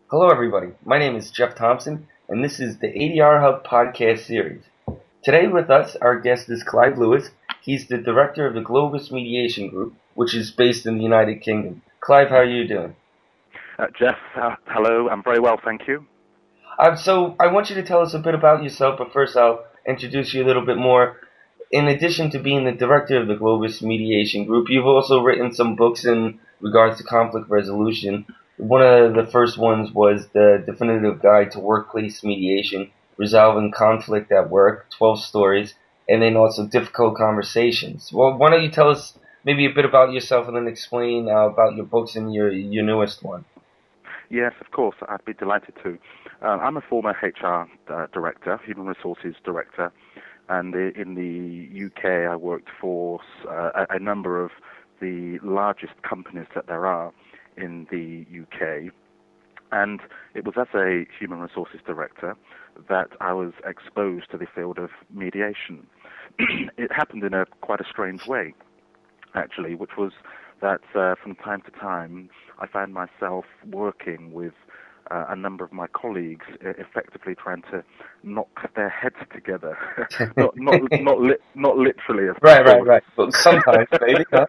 Hello, everybody. My name is Jeff Thompson, and this is the ADR Hub podcast series. Today, with us, our guest is Clive Lewis. He's the director of the Globus Mediation Group, which is based in the United Kingdom. Clive, how are you doing? Jeff, hello. I'm very well, thank you. So, I want you to tell us a bit about yourself, but first, I'll introduce you a little bit more. In addition to being the director of the Globus Mediation Group, you've also written some books in regards to conflict resolution. One of the first ones was the Definitive Guide to Workplace Mediation, Resolving Conflict at Work, 12 Stories, and then also Difficult Conversations. Well, why don't you tell us maybe a bit about yourself and then explain about your books and your newest one? Yes, of course, I'd be delighted to. I'm a former HR director, human resources director, and in the UK I worked for a number of the largest companies that there are in the UK. And it was as a human resources director that I was exposed to the field of mediation. It happened in quite a strange way, actually, which was that from time to time I found myself working with a number of my colleagues, effectively trying to knock their heads together, not literally, of course. Right. But sometimes, maybe. Huh?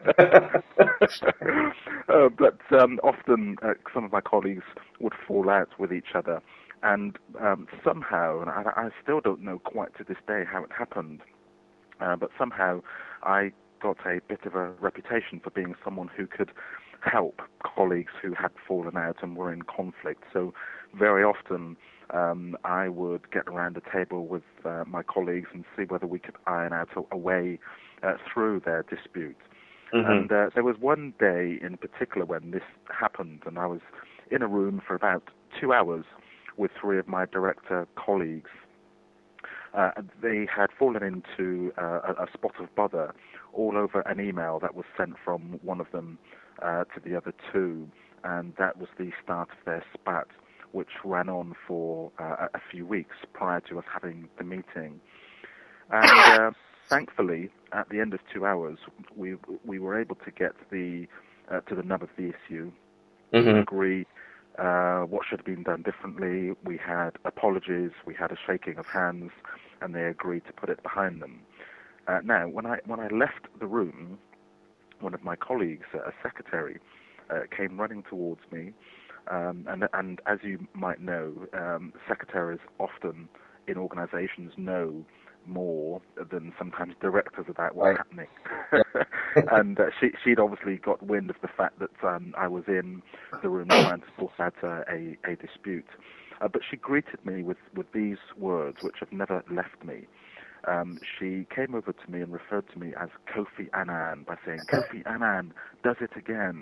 But often some of my colleagues would fall out with each other, and somehow, and I still don't know quite to this day how it happened, but somehow I got a bit of a reputation for being someone who could help colleagues who had fallen out and were in conflict. So very often I would get around a table with my colleagues and see whether we could iron out a way through their dispute. Mm-hmm. And there was one day in particular when this happened, and I was in a room for about 2 hours with three of my director colleagues. They had fallen into a spot of bother all over an email that was sent from one of them to the other two, and that was the start of their spat, which ran on for a few weeks prior to us having the meeting. And thankfully, at the end of 2 hours, we were able to get to the nub of the issue, Mm-hmm. agree what should have been done differently. We had apologies, we had a shaking of hands, and they agreed to put it behind them. Now, when I left the room, one of my colleagues, a secretary, came running towards me, and as you might know, secretaries often in organisations know more than sometimes directors about what's Right. happening. Yeah. And she'd obviously got wind of the fact that I was in the room trying to sort out a dispute. But she greeted me with these words, which have never left me. She came over to me and referred to me as Kofi Annan by saying, "Kofi Annan does it again."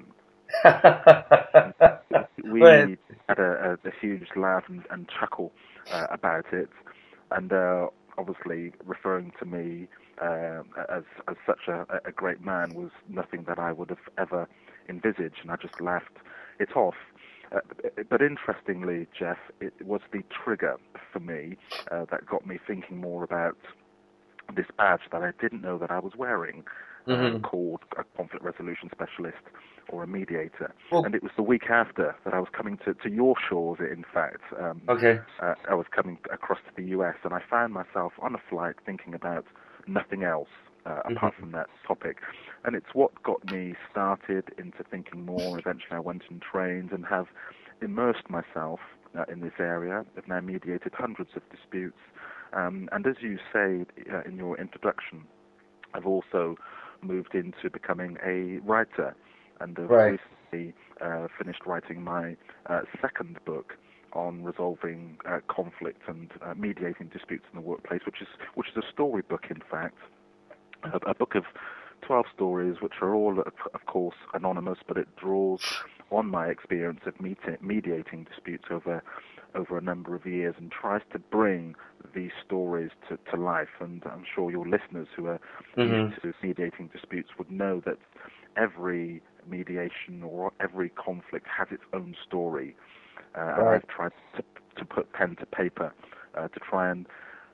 Well, We had a huge laugh and chuckle about it, and obviously referring to me as such a great man was nothing that I would have ever envisaged, and I just laughed it off. But interestingly, Jeff, it was the trigger for me that got me thinking more about this badge that I didn't know that I was wearing, mm-hmm. called a conflict resolution specialist or a mediator. Well, And it was the week after that I was coming to your shores, in fact. okay. I was coming across to the US, and I found myself on a flight thinking about nothing else apart Mm-hmm. from that topic. And it's what got me started into thinking more. Eventually I went and trained and have immersed myself in this area. I've now mediated hundreds of disputes. And as you say in your introduction, I've also moved into becoming a writer, and have Right. recently finished writing my second book on resolving conflict and mediating disputes in the workplace, which is a storybook, in fact, a book of 12 stories, which are all, of course, anonymous, but it draws on my experience of mediating disputes over a number of years, and tries to bring these stories to life. And I'm sure your listeners who are used Mm-hmm. to mediating disputes would know that every mediation or every conflict has its own story. And Right. I've tried to put pen to paper to try and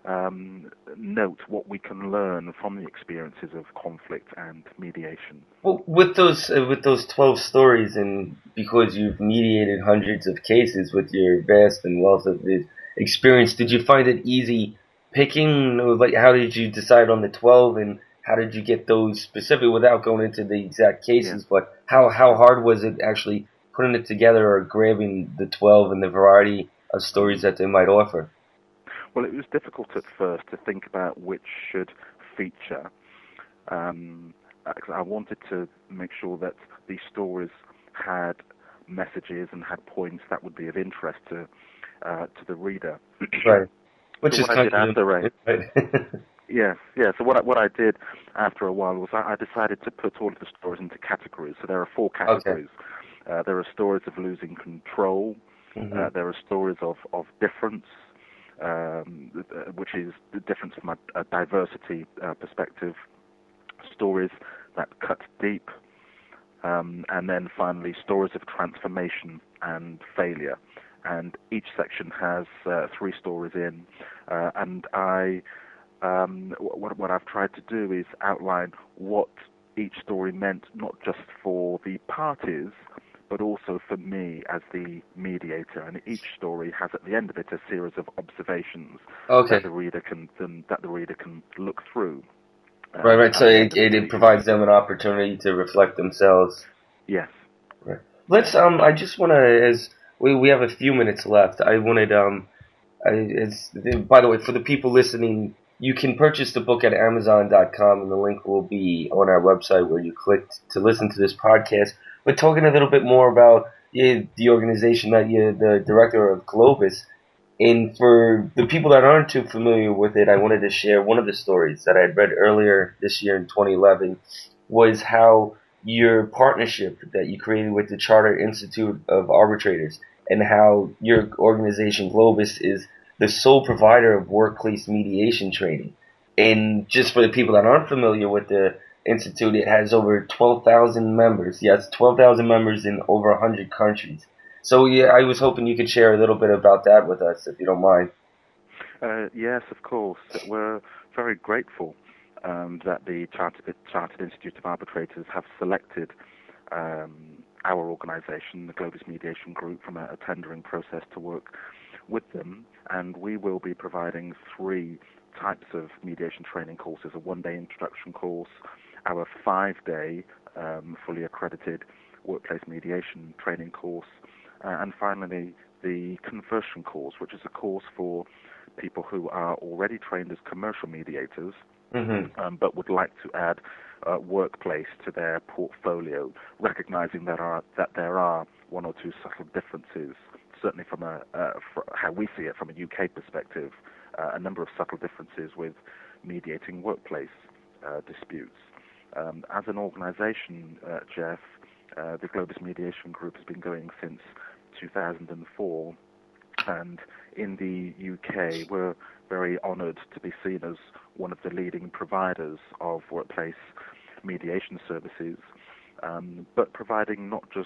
note what we can learn from the experiences of conflict and mediation. Well, with those 12 stories, and because you've mediated hundreds of cases with your vast and wealth of experience, did you find it easy picking? Like, how did you decide on the 12, and how did you get those specific without going into the exact cases? Yeah. But how hard was it actually putting it together or grabbing the 12 and the variety of stories that they might offer? Well, it was difficult at first to think about which should feature. I wanted to make sure that these stories had messages and had points that would be of interest to the reader. Right. Which So is what I did kind after of right. yeah. So what I did after a while was I decided to put all of the stories into categories. So there are 4 categories. Okay. There are stories of losing control. Mm-hmm. There are stories of difference, which is the difference from a diversity perspective. Stories that cut deep, and then finally stories of transformation and failure. And each section has 3 stories in, and what I've tried to do is outline what each story meant, not just for the parties, but also for me as the mediator. And each story has at the end of it a series of observations Okay. that the reader can look through. Right. So At the end of it provides them an opportunity to reflect themselves. Yes. Right. Let's I just want to, as we have a few minutes left. I wanted by the way, for the people listening, you can purchase the book at Amazon.com, and the link will be on our website where you clicked to listen to this podcast. But talking a little bit more about the organization that you're the director of, Globus. And for the people that aren't too familiar with it, I wanted to share one of the stories that I had read earlier this year in 2011 was how your partnership that you created with the Charter Institute of Arbitrators and how your organization, Globus, is the sole provider of workplace mediation training. And just for the people that aren't familiar with the Institute, it has over 12,000 members. Yes, 12,000 members in over 100 countries. So yeah, I was hoping you could share a little bit about that with us, if you don't mind. Yes, of course. We're very grateful that the Chartered Institute of Arbitrators have selected our organization, the Globus Mediation Group, from a tendering process to work with them. And we will be providing 3 types of mediation training courses: a 1-day introduction course, our 5-day fully accredited workplace mediation training course, and finally the conversion course, which is a course for people who are already trained as commercial mediators, but would like to add workplace to their portfolio, recognizing that there are 1 or 2 subtle differences, certainly from how we see it from a UK perspective, a number of subtle differences with mediating workplace disputes. As an organization, Jeff, the Globus Mediation Group has been going since 2004, and in the UK we're very honoured to be seen as one of the leading providers of workplace mediation services, but providing not just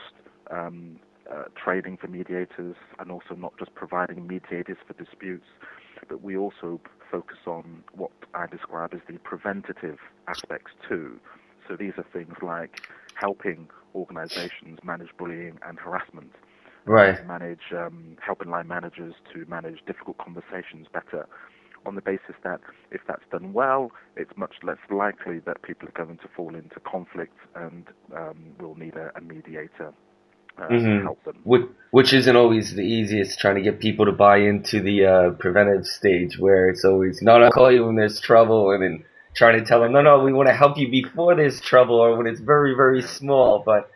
training for mediators and also not just providing mediators for disputes, but we also focus on what I describe as the preventative aspects too. So these are things like helping organizations manage bullying and harassment, Right. helping line managers to manage difficult conversations better, on the basis that if that's done well, it's much less likely that people are going to fall into conflict and will need a mediator to help them. Which isn't always the easiest, trying to get people to buy into the preventive stage, where it's always, no, I'll call you when there's trouble, and then trying to tell them, no, we want to help you before there's trouble, or when it's very, very small. But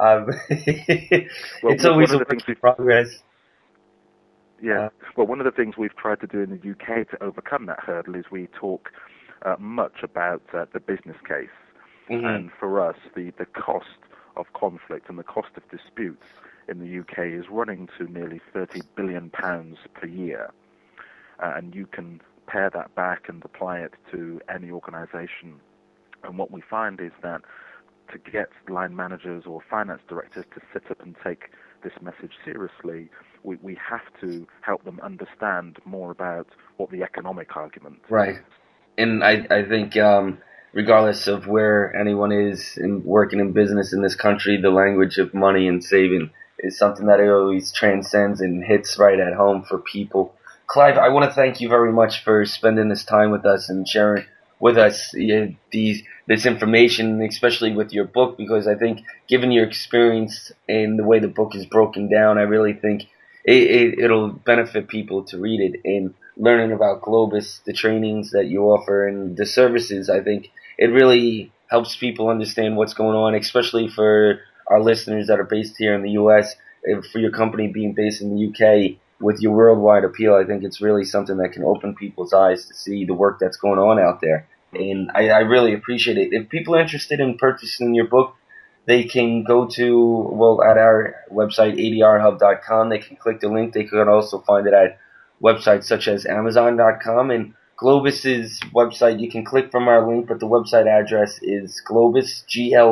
it's always a work in progress. Yeah. Well, one of the things we've tried to do in the UK to overcome that hurdle is we talk much about the business case. And for us, the cost of conflict and the cost of disputes in the UK is running to nearly £30 billion per year. And you can pare that back and apply it to any organisation. And what we find is that to get line managers or finance directors to sit up and take this message seriously, we have to help them understand more about what the economic argument is. Right. And I think regardless of where anyone is in working in business in this country, the language of money and saving is something that it always transcends and hits right at home for people. Clive, I want to thank you very much for spending this time with us and sharing with us this information, especially with your book, because I think given your experience and the way the book is broken down, I really think it'll benefit people to read it. And learning about Globus, the trainings that you offer, and the services, I think it really helps people understand what's going on, especially for our listeners that are based here in the U.S., for your company being based in the U.K., with your worldwide appeal. I think it's really something that can open people's eyes to see the work that's going on out there. And I really appreciate it. If people are interested in purchasing your book, they can go to, at our website, adrhub.com. They can click the link. They can also find it at websites such as amazon.com. And Globus's website, you can click from our link, but the website address is Globus,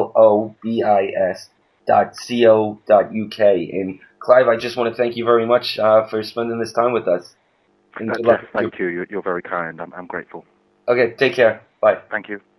globis.co.uk. And Clive, I just want to thank you very much for spending this time with us. And good luck. Thank you. You're very kind. I'm grateful. Okay, take care. Bye. Thank you.